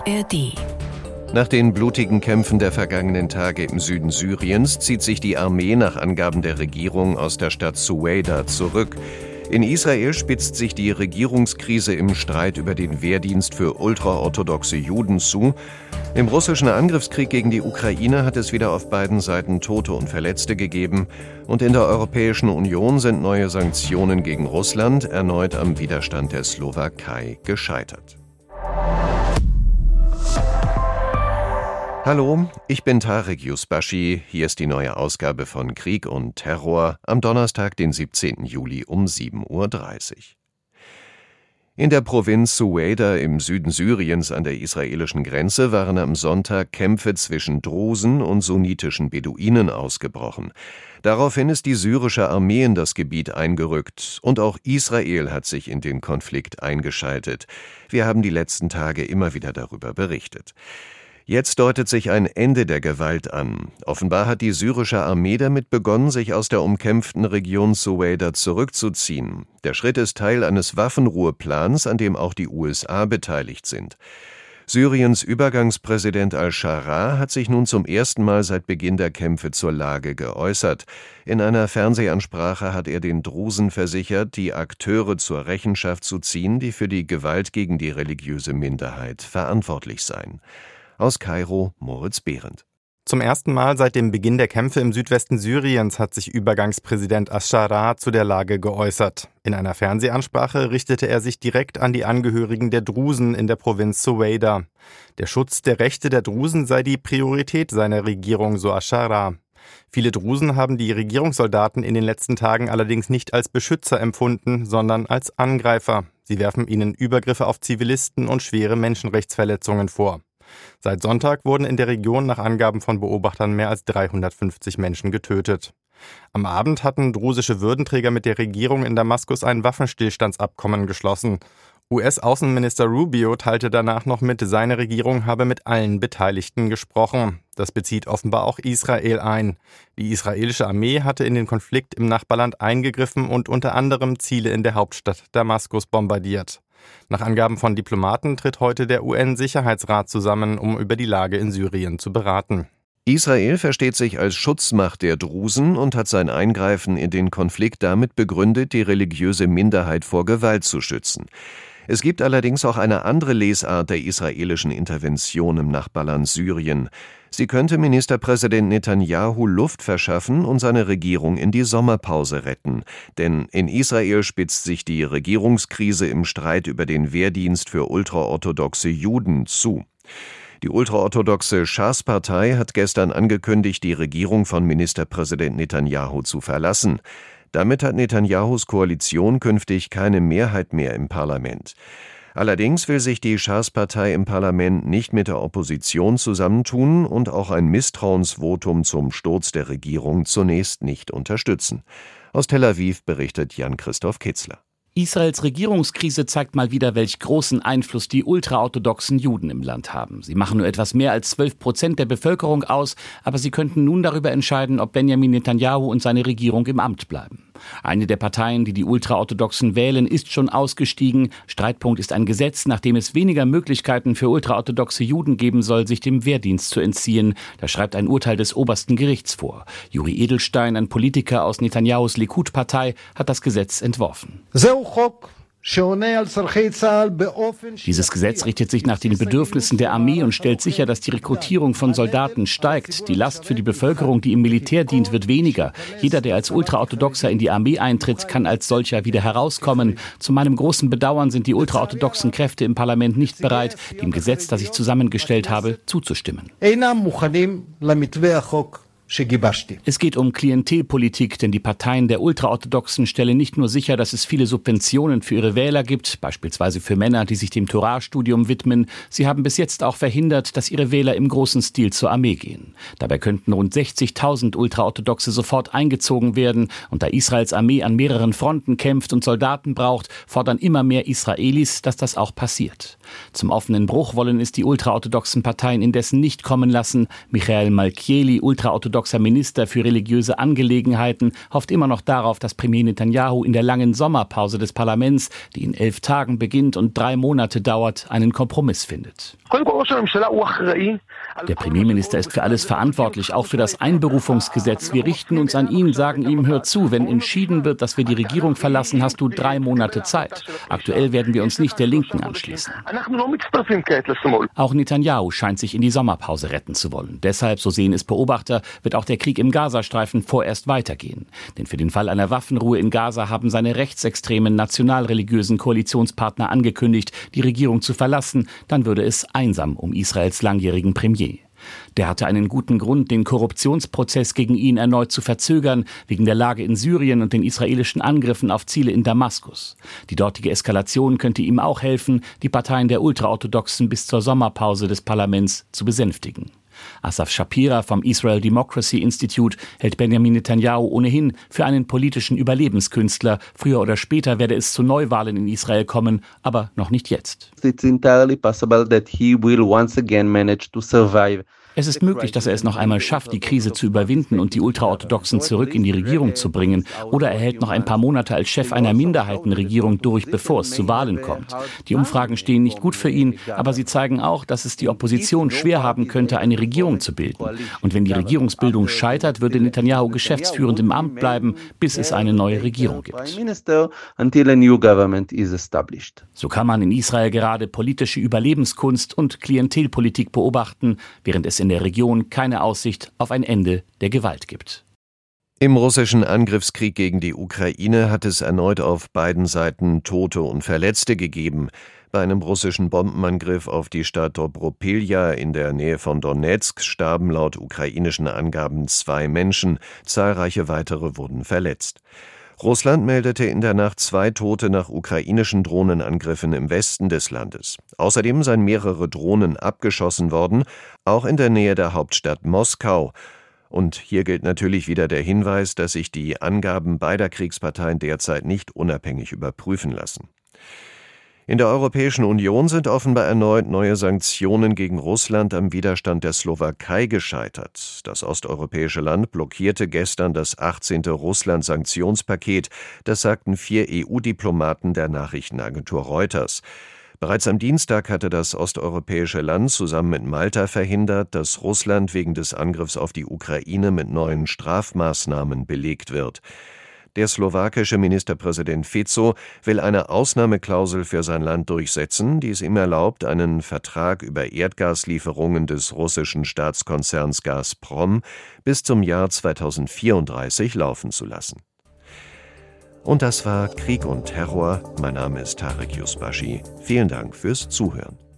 ARD. Nach den blutigen Kämpfen der vergangenen Tage im Süden Syriens zieht sich die Armee nach Angaben der Regierung aus der Stadt Suwaida zurück. In Israel spitzt sich die Regierungskrise im Streit über den Wehrdienst für ultraorthodoxe Juden zu. Im russischen Angriffskrieg gegen die Ukraine hat es wieder auf beiden Seiten Tote und Verletzte gegeben. Und in der Europäischen Union sind neue Sanktionen gegen Russland erneut am Widerstand der Slowakei gescheitert. Hallo, ich bin Tarek Yusbashi. Hier ist die neue Ausgabe von Krieg und Terror am Donnerstag, den 17. Juli um 7:30 Uhr. In der Provinz Suwaida im Süden Syriens an der israelischen Grenze waren am Sonntag Kämpfe zwischen Drusen und sunnitischen Beduinen ausgebrochen. Daraufhin ist die syrische Armee in das Gebiet eingerückt und auch Israel hat sich in den Konflikt eingeschaltet. Wir haben die letzten Tage immer wieder darüber berichtet. Jetzt deutet sich ein Ende der Gewalt an. Offenbar hat die syrische Armee damit begonnen, sich aus der umkämpften Region Suwaida zurückzuziehen. Der Schritt ist Teil eines Waffenruheplans, an dem auch die USA beteiligt sind. Syriens Übergangspräsident al-Sharaa hat sich nun zum ersten Mal seit Beginn der Kämpfe zur Lage geäußert. In einer Fernsehansprache hat er den Drusen versichert, die Akteure zur Rechenschaft zu ziehen, die für die Gewalt gegen die religiöse Minderheit verantwortlich seien. Aus Kairo, Moritz Behrendt. Zum ersten Mal seit dem Beginn der Kämpfe im Südwesten Syriens hat sich Übergangspräsident al-Sharaa zu der Lage geäußert. In einer Fernsehansprache richtete er sich direkt an die Angehörigen der Drusen in der Provinz Suwaida. Der Schutz der Rechte der Drusen sei die Priorität seiner Regierung, so al-Sharaa. Viele Drusen haben die Regierungssoldaten in den letzten Tagen allerdings nicht als Beschützer empfunden, sondern als Angreifer. Sie werfen ihnen Übergriffe auf Zivilisten und schwere Menschenrechtsverletzungen vor. Seit Sonntag wurden in der Region nach Angaben von Beobachtern mehr als 350 Menschen getötet. Am Abend hatten drusische Würdenträger mit der Regierung in Damaskus ein Waffenstillstandsabkommen geschlossen. US-Außenminister Rubio teilte danach noch mit, seine Regierung habe mit allen Beteiligten gesprochen. Das bezieht offenbar auch Israel ein. Die israelische Armee hatte in den Konflikt im Nachbarland eingegriffen und unter anderem Ziele in der Hauptstadt Damaskus bombardiert. Nach Angaben von Diplomaten tritt heute der UN-Sicherheitsrat zusammen, um über die Lage in Syrien zu beraten. Israel versteht sich als Schutzmacht der Drusen und hat sein Eingreifen in den Konflikt damit begründet, die religiöse Minderheit vor Gewalt zu schützen. Es gibt allerdings auch eine andere Lesart der israelischen Intervention im Nachbarland Syrien. Sie könnte Ministerpräsident Netanyahu Luft verschaffen und seine Regierung in die Sommerpause retten. Denn in Israel spitzt sich die Regierungskrise im Streit über den Wehrdienst für ultraorthodoxe Juden zu. Die ultraorthodoxe Schas-Partei hat gestern angekündigt, die Regierung von Ministerpräsident Netanyahu zu verlassen. Damit hat Netanyahus Koalition künftig keine Mehrheit mehr im Parlament. Allerdings will sich die Schas-Partei im Parlament nicht mit der Opposition zusammentun und auch ein Misstrauensvotum zum Sturz der Regierung zunächst nicht unterstützen. Aus Tel Aviv berichtet Jan-Christoph Kitzler. Israels Regierungskrise zeigt mal wieder, welch großen Einfluss die ultraorthodoxen Juden im Land haben. Sie machen nur etwas mehr als 12% der Bevölkerung aus, aber sie könnten nun darüber entscheiden, ob Benjamin Netanyahu und seine Regierung im Amt bleiben. Eine der Parteien, die die Ultraorthodoxen wählen, ist schon ausgestiegen. Streitpunkt ist ein Gesetz, nachdem es weniger Möglichkeiten für ultraorthodoxe Juden geben soll, sich dem Wehrdienst zu entziehen. Das schreibt ein Urteil des obersten Gerichts vor. Juri Edelstein, ein Politiker aus Netanyahus Likud-Partei, hat das Gesetz entworfen. Dieses Gesetz richtet sich nach den Bedürfnissen der Armee und stellt sicher, dass die Rekrutierung von Soldaten steigt. Die Last für die Bevölkerung, die im Militär dient, wird weniger. Jeder, der als Ultraorthodoxer in die Armee eintritt, kann als solcher wieder herauskommen. Zu meinem großen Bedauern sind die ultraorthodoxen Kräfte im Parlament nicht bereit, dem Gesetz, das ich zusammengestellt habe, zuzustimmen. Es geht um Klientelpolitik, denn die Parteien der Ultraorthodoxen stellen nicht nur sicher, dass es viele Subventionen für ihre Wähler gibt, beispielsweise für Männer, die sich dem Torah-Studium widmen. Sie haben bis jetzt auch verhindert, dass ihre Wähler im großen Stil zur Armee gehen. Dabei könnten rund 60.000 Ultraorthodoxe sofort eingezogen werden. Und da Israels Armee an mehreren Fronten kämpft und Soldaten braucht, fordern immer mehr Israelis, dass das auch passiert. Zum offenen Bruch wollen es die ultraorthodoxen Parteien indessen nicht kommen lassen. Michael Malkieli, ultraorthodox ultraorthodoxer Minister für religiöse Angelegenheiten, hofft immer noch darauf, dass Premier Netanyahu in der langen Sommerpause des Parlaments, die in 11 Tagen beginnt und 3 Monate dauert, einen Kompromiss findet. Der Premierminister ist für alles verantwortlich, auch für das Einberufungsgesetz. Wir richten uns an ihn, sagen ihm, hör zu, wenn entschieden wird, dass wir die Regierung verlassen, hast du 3 Monate Zeit. Aktuell werden wir uns nicht der Linken anschließen. Auch Netanyahu scheint sich in die Sommerpause retten zu wollen. Deshalb, so sehen es Beobachter, wird auch der Krieg im Gazastreifen vorerst weitergehen. Denn für den Fall einer Waffenruhe in Gaza haben seine rechtsextremen nationalreligiösen Koalitionspartner angekündigt, die Regierung zu verlassen. Dann würde es einsam um Israels langjährigen Premier. Der hatte einen guten Grund, den Korruptionsprozess gegen ihn erneut zu verzögern, wegen der Lage in Syrien und den israelischen Angriffen auf Ziele in Damaskus. Die dortige Eskalation könnte ihm auch helfen, die Parteien der Ultraorthodoxen bis zur Sommerpause des Parlaments zu besänftigen. Asaf Shapira vom Israel Democracy Institute hält Benjamin Netanyahu ohnehin für einen politischen Überlebenskünstler. Früher oder später werde es zu Neuwahlen in Israel kommen, aber noch nicht jetzt. It's entirely possible that he will once again manage to survive. Es ist möglich, dass er es noch einmal schafft, die Krise zu überwinden und die Ultraorthodoxen zurück in die Regierung zu bringen. Oder er hält noch ein paar Monate als Chef einer Minderheitenregierung durch, bevor es zu Wahlen kommt. Die Umfragen stehen nicht gut für ihn, aber sie zeigen auch, dass es die Opposition schwer haben könnte, eine Regierung zu bilden. Und wenn die Regierungsbildung scheitert, würde Netanyahu geschäftsführend im Amt bleiben, bis es eine neue Regierung gibt. So kann man in Israel gerade politische Überlebenskunst und Klientelpolitik beobachten, während es in der Region keine Aussicht auf ein Ende der Gewalt gibt. Im russischen Angriffskrieg gegen die Ukraine hat es erneut auf beiden Seiten Tote und Verletzte gegeben. Bei einem russischen Bombenangriff auf die Stadt Dobropilja in der Nähe von Donezk starben laut ukrainischen Angaben 2 Menschen, zahlreiche weitere wurden verletzt. Russland meldete in der Nacht 2 Tote nach ukrainischen Drohnenangriffen im Westen des Landes. Außerdem seien mehrere Drohnen abgeschossen worden, auch in der Nähe der Hauptstadt Moskau. Und hier gilt natürlich wieder der Hinweis, dass sich die Angaben beider Kriegsparteien derzeit nicht unabhängig überprüfen lassen. In der Europäischen Union sind offenbar erneut neue Sanktionen gegen Russland am Widerstand der Slowakei gescheitert. Das osteuropäische Land blockierte gestern das 18. Russland-Sanktionspaket. Das sagten 4 EU-Diplomaten der Nachrichtenagentur Reuters. Bereits am Dienstag hatte das osteuropäische Land zusammen mit Malta verhindert, dass Russland wegen des Angriffs auf die Ukraine mit neuen Strafmaßnahmen belegt wird. Der slowakische Ministerpräsident Fico will eine Ausnahmeklausel für sein Land durchsetzen, die es ihm erlaubt, einen Vertrag über Erdgaslieferungen des russischen Staatskonzerns Gazprom bis zum Jahr 2034 laufen zu lassen. Und das war Krieg und Terror. Mein Name ist Tarek Yusbashi. Vielen Dank fürs Zuhören.